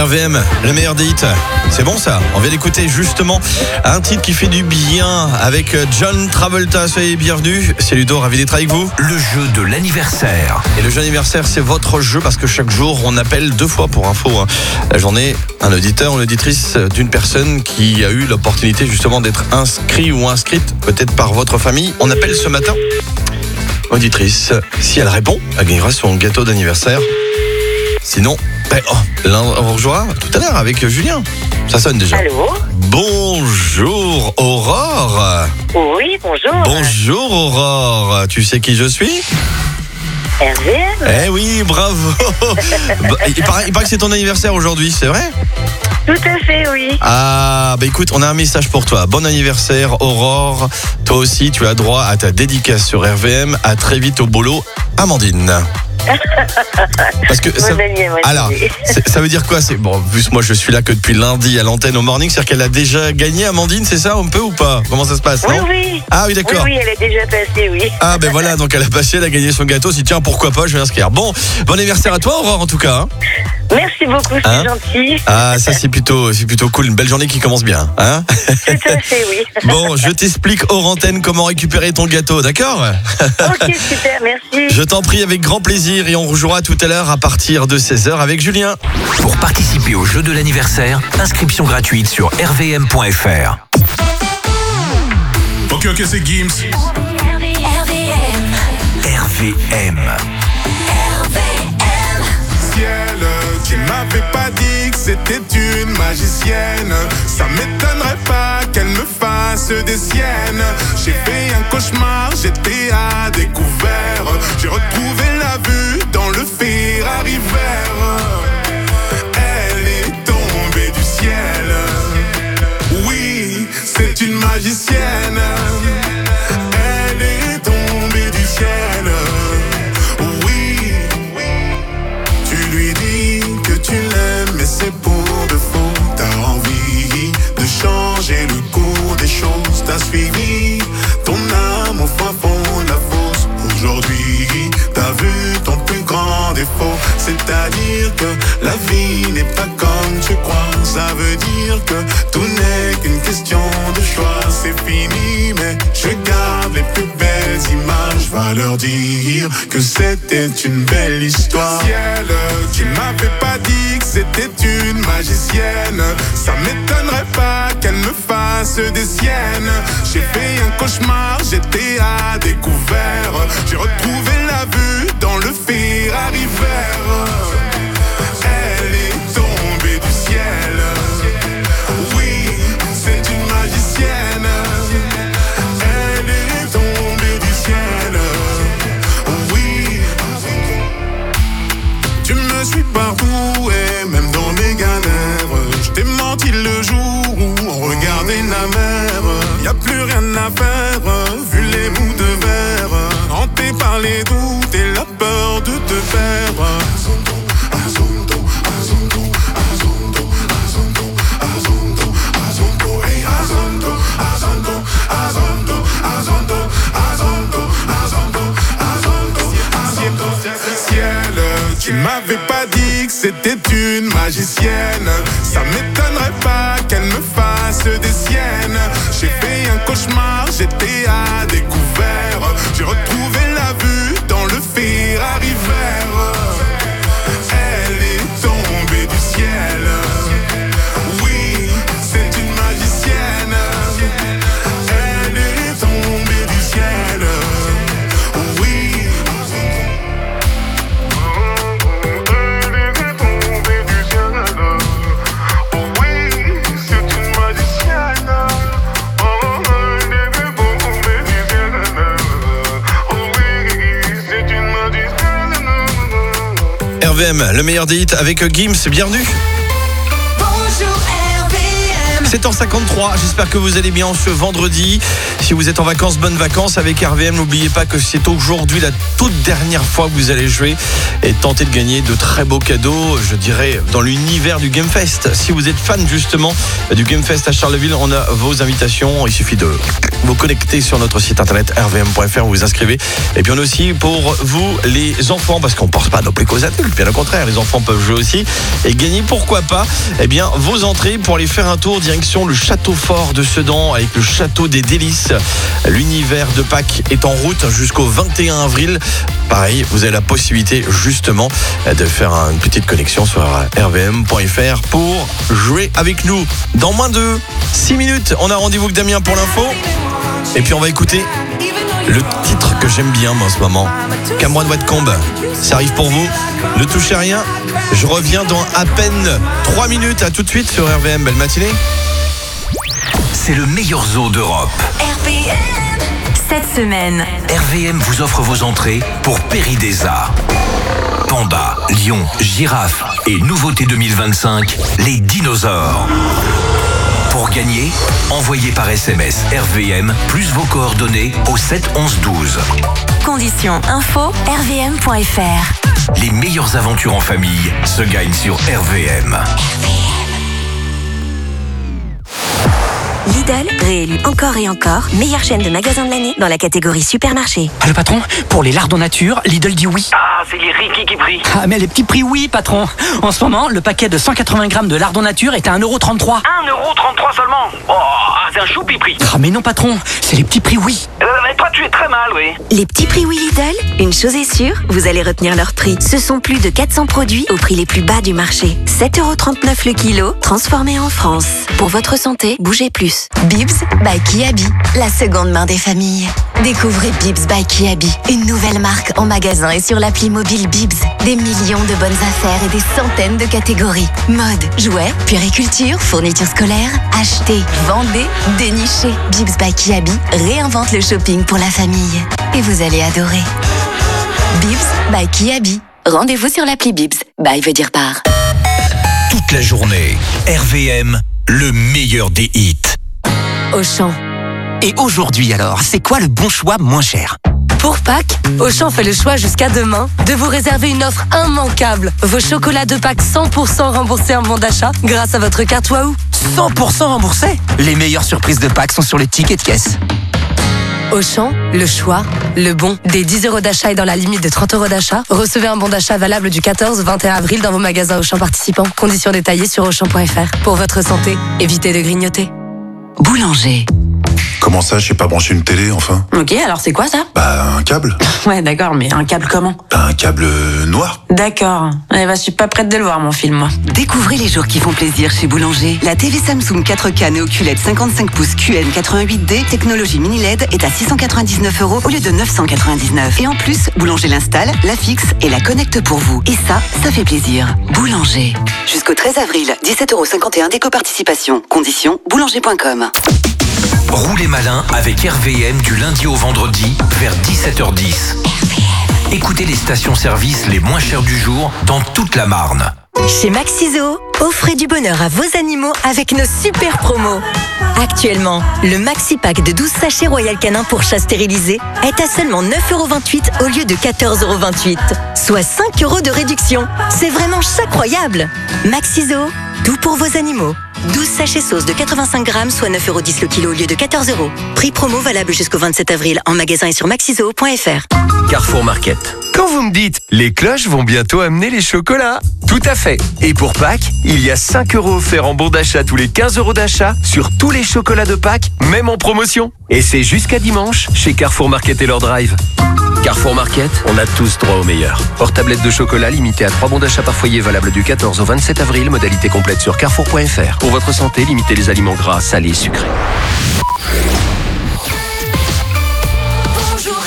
RVM, le meilleur des hits. C'est bon ça. On vient d'écouter justement un titre qui fait du bien avec John Travolta. Soyez bienvenus. C'est Ludo, ravi d'être avec vous. Le jeu de l'anniversaire. Et le jeu anniversaire, c'est votre jeu parce que chaque jour, on appelle 2 fois pour info. La journée, un auditeur ou une auditrice d'une personne qui a eu l'opportunité justement d'être inscrit ou inscrite, peut-être par votre famille. On appelle ce matin auditrice. Si elle répond, elle gagnera son gâteau d'anniversaire. Sinon, on rejoindra tout à l'heure avec Julien. Ça sonne déjà. Allô? Bonjour Aurore. Oui, bonjour. Bonjour Aurore. Tu sais qui je suis? RVM. Eh oui, bravo. Il paraît que c'est ton anniversaire aujourd'hui, c'est vrai? Tout à fait, oui. Ah, écoute, on a un message pour toi. Bon anniversaire Aurore. Toi aussi, tu as droit à ta dédicace sur RVM. À très vite au boulot, Amandine. Parce que ça veut dire quoi? C'est bon, vu que moi je suis là que depuis lundi à l'antenne au morning, c'est-à-dire qu'elle a déjà gagné, Amandine, c'est ça, un peu ou pas? Comment ça se passe? Oui, non oui. Ah oui, d'accord. Oui, elle est déjà passée, oui. Ah voilà, donc elle a passé, elle a gagné son gâteau. Si tiens, pourquoi pas, je vais inscrire. Bon anniversaire à toi Aurore en tout cas. Merci beaucoup, c'est gentil. Ah, ça c'est plutôt cool, une belle journée qui commence bien, hein? Tout à fait, oui. Bon, je t'explique hors antenne comment récupérer ton gâteau, d'accord? Ok, super, merci. Je t'en prie, avec grand plaisir, et on rejouera tout à l'heure à partir de 16h avec Julien. Pour participer au jeu de l'anniversaire, inscription gratuite sur rvm.fr. Ok, c'est Gims. RVM. Ciel, tu m'avais pas dit que c'était une magicienne. Ça m'étonnerait pas qu'elle me fasse des siennes. J'ai fait un cauchemar, j'étais à découvert. J'ai retrouvé la vue dans le Ferrari vert. Elle est tombée du ciel. Oui, c'est une magicienne. Elle est tombée du ciel. Tu lui dis que tu l'aimes, mais c'est pour de faux. T'as envie de changer le cours des choses. T'as suivi ton âme au fin fond de la fosse. Aujourd'hui, t'as vu ton plus grand défaut. C'est-à-dire que la vie n'est pas comme tu crois. Ça veut dire que tout n'est qu'une question de choix. C'est fini, mais je garde les plus belles images. Va leur dire que c'était une belle histoire. Ciel, tu m'avais pas dit que c'était une magicienne. Ça m'étonnerait pas qu'elle me fasse des siennes. J'ai fait un cauchemar, j'étais à découvert. J'ai retrouvé la vue dans le Ferrari vert. Elle est tombée du ciel. Oui, c'est une magicienne. Elle est tombée du ciel. Oui. Tu me suis partout et même dans mes galères. Je t'ai menti le jour où on regardait la mer. Y a plus rien à faire, vu les bouts de verre. Hanté par les doutes et la peur de te perdre. Ciel, tu m'avais pas dit que c'était une magicienne. Ça m'étonnerait pas qu'elle me fasse des siennes. J'ai fait un cauchemar, j'étais à découvert. J'ai retrouvé la vue dans le Ferrari vert. Elle est tombée du ciel. Oui, c'est une magicienne. Elle est tombée du ciel. Oui. RVM, le meilleur des hits avec Gims, bienvenue. Bonjour RVM. 7h53, j'espère que vous allez bien ce vendredi. Si vous êtes en vacances, bonnes vacances avec RVM. N'oubliez pas que c'est aujourd'hui la toute dernière fois que vous allez jouer et tenter de gagner de très beaux cadeaux, je dirais, dans l'univers du Game Fest. Si vous êtes fan justement du Game Fest à Charleville, on a vos invitations. Il suffit de vous connecter sur notre site internet rvm.fr, vous vous inscrivez. Et puis on a aussi pour vous les enfants, parce qu'on ne pense pas non plus qu'aux adultes, bien au contraire, les enfants peuvent jouer aussi et gagner, pourquoi pas, eh bien vos entrées pour aller faire un tour direction le château fort de Sedan avec le château des délices. L'univers de Pâques est en route jusqu'au 21 avril. Pareil, vous avez la possibilité justement de faire une petite connexion sur rvm.fr pour jouer avec nous. Dans moins de 6 minutes, on a rendez-vous avec Damien pour l'info. Et puis on va écouter le titre que j'aime bien moi, en ce moment, Cameron Watcombe. Ça arrive pour vous, ne touchez rien. Je reviens dans à peine 3 minutes. À tout de suite sur RVM. Belle matinée. C'est le meilleur zoo d'Europe. RVM. Cette semaine, RVM vous offre vos entrées pour Péridesa. Panda, lion, girafe et nouveauté 2025, les dinosaures. Pour gagner, envoyez par SMS RVM plus vos coordonnées au 7 11 12. conditions info rvm.fr. Les meilleures aventures en famille se gagnent sur RVM. Lidl, réélu encore et encore, meilleure chaîne de magasins de l'année dans la catégorie supermarché. Ah, le patron, pour les lardons nature, Lidl dit oui. Ah, c'est les Ricky qui prient. Ah, mais les petits prix, oui, patron. En ce moment, le paquet de 180 grammes de lardons nature est à 1,33 €. 1,33 € seulement. Oh, c'est un choupi prix. Ah, mais non, patron, c'est les petits prix, oui. Mais toi, tu es très mal, oui. Les petits prix oui Lidl, une chose est sûre, vous allez retenir leur prix. Ce sont plus de 400 produits au prix les plus bas du marché. 7,39 € le kilo, transformés en France. Pour votre santé, bougez plus. Bibs by Kiabi, la seconde main des familles. Découvrez Bibs by Kiabi, une nouvelle marque en magasin et sur l'appli mobile Bibs. Des millions de bonnes affaires et des centaines de catégories. Mode, jouets, puériculture, fournitures scolaires. Achetez, vendez, dénichez. Bibs by Kiabi réinvente le shopping pour la famille. Et vous allez adorer. Bibs by Kiabi. Rendez-vous sur l'appli Bibs. By veut dire par. Toute la journée, RVM, le meilleur des hits. Auchan. Et aujourd'hui alors, c'est quoi le bon choix moins cher? Pour Pâques, Auchan fait le choix jusqu'à demain de vous réserver une offre immanquable. Vos chocolats de Pâques 100% remboursés en bon d'achat grâce à votre carte Waouh. 100% remboursé? Les meilleures surprises de Pâques sont sur les tickets de caisse. Auchan, le choix, le bon. Des 10 € d'achat et dans la limite de 30 € d'achat, recevez un bon d'achat valable du 14 au 21 avril dans vos magasins Auchan participants. Conditions détaillées sur Auchan.fr. Pour votre santé, évitez de grignoter. Boulanger. Comment ça, je sais pas brancher une télé, enfin? Ok, alors c'est quoi ça? Bah, un câble. Ouais, d'accord, mais un câble comment? Bah, un câble noir. D'accord. Eh ben, je suis pas prête de le voir, mon film, moi. Découvrez les jours qui font plaisir chez Boulanger. La TV Samsung 4K Neo QLED 55 pouces QN 88D, technologie mini LED, est à 699 € au lieu de 999. Et en plus, Boulanger l'installe, la fixe et la connecte pour vous. Et ça fait plaisir. Boulanger. Jusqu'au 13 avril, 17,51 € d'éco-participation. Conditions, boulanger.com. Roulez malin avec RVM du lundi au vendredi vers 17h10. Écoutez les stations-service les moins chères du jour dans toute la Marne. Chez Maxiso, offrez du bonheur à vos animaux avec nos super promos. Actuellement, le Maxi Pack de 12 sachets Royal Canin pour chat stérilisé est à seulement 9,28 € au lieu de 14,28 €, soit 5 € de réduction. C'est vraiment incroyable. Maxiso, tout pour vos animaux. 12 sachets sauce de 85 grammes, soit 9,10 € le kilo au lieu de 14 €. Prix promo valable jusqu'au 27 avril en magasin et sur maxiso.fr. Carrefour Market. Quand vous me dites, les cloches vont bientôt amener les chocolats. Tout à fait. Et pour Pâques, il y a 5 € offerts en bon d'achat tous les 15 € d'achat sur tous les chocolats de Pâques, même en promotion. Et c'est jusqu'à dimanche chez Carrefour Market et leur drive. Carrefour Market, on a tous droit au meilleur. Hors tablette de chocolat limitée à 3 bons d'achat par foyer valable du 14 au 27 avril, modalité complète sur carrefour.fr. Pour votre santé, limitez les aliments gras, salés et sucrés. Bonjour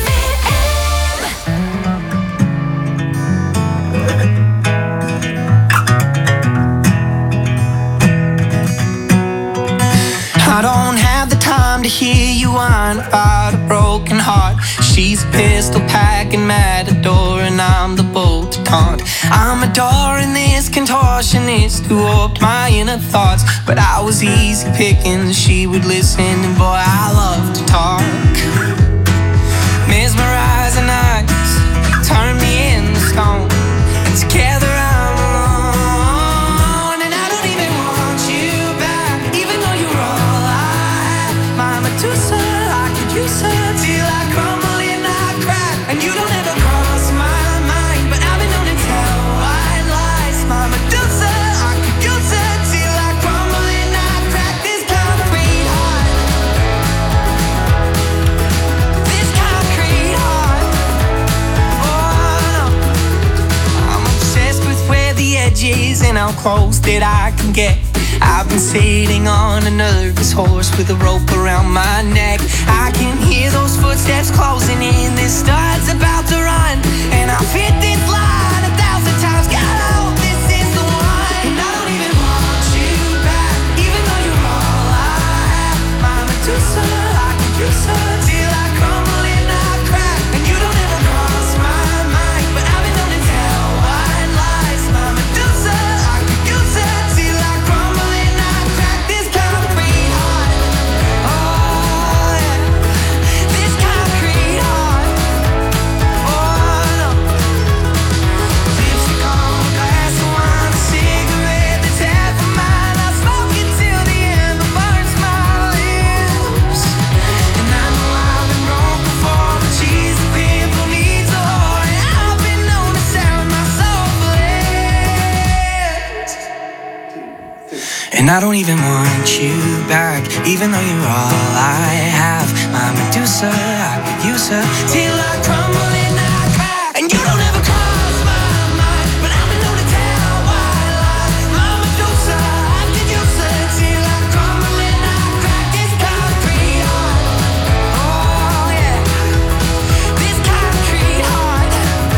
I don't have the time to hear you whine about a broken heart. She's a pistol packing matador and I'm the bolt to can't. I'm adoring this contortionist who warped my inner thoughts. But I was easy picking, she would listen, and boy, I love to talk. Mesmerizing eyes turn me into stone, and together I'm alone. And I don't even want you back, even though you're all I have. My Medusa, I could use her till I crumble and I crack. And you don't ever cross my mind, but I've been known to tell white lies. My Medusa, I could use her till I crumble and I crack. This concrete heart, this concrete heart. Oh no, I'm obsessed with where the edge is and how close that I can get. I've been sitting on a nervous horse with a rope around my neck. I can hear those footsteps closing in. This star's about to run, and I've hit this line 1,000 times. God, I hope this is the one. And I don't even want you back, even though you're all I have. My Medusa, I could use her till I crumble and I crack. And you don't ever cross my mind, but I've been known to tell white lies. My Medusa, I could use her till I crumble and I crack. This concrete heart, oh yeah, this concrete heart, oh no. Lipstick on a glass of wine, a cigarette that's half of mine. I smoke it till the ember burns my lips. And I know I've been wrong before, but she's a pimple needs a whore, and I've been known to sound my soul for lips. And I don't even want you back, even though you're all I have. My Medusa, I could use her till I crumble and I crack. And you don't ever cross my mind, but I've been known to tell white lies. My Medusa, I could use her till I crumble and I crack. This concrete heart, oh yeah, this concrete heart,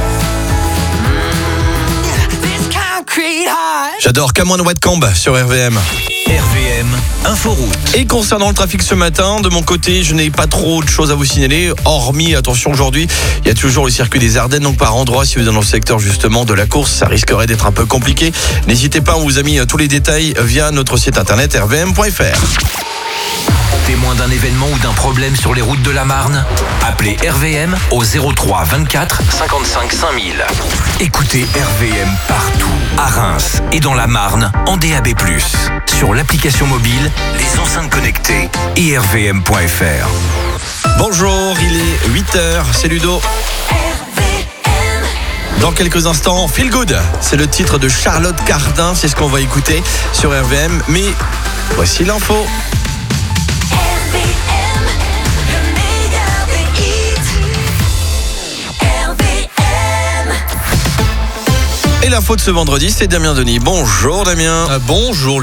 this concrete heart. J'adore Cameron Whatcamb sur RVM. RVM Inforoute. Et concernant le trafic ce matin, de mon côté, je n'ai pas trop de choses à vous signaler, hormis, attention, aujourd'hui, il y a toujours le circuit des Ardennes, donc par endroit, si vous êtes dans le secteur justement de la course, ça risquerait d'être un peu compliqué. N'hésitez pas, on vous a mis tous les détails via notre site internet rvm.fr. Témoin d'un événement ou d'un problème sur les routes de la Marne? Appelez RVM au 03 24 55 5000. Écoutez RVM partout, à Reims et dans la Marne, en DAB+, sur l'application mobile, les enceintes connectées et rvm.fr. Bonjour, il est 8h, c'est Ludo. Dans quelques instants, Feel Good, c'est le titre de Charlotte Cardin, c'est ce qu'on va écouter sur RVM, mais voici l'info. Et l'info de ce vendredi, c'est Damien Denis. Bonjour Damien. Bonjour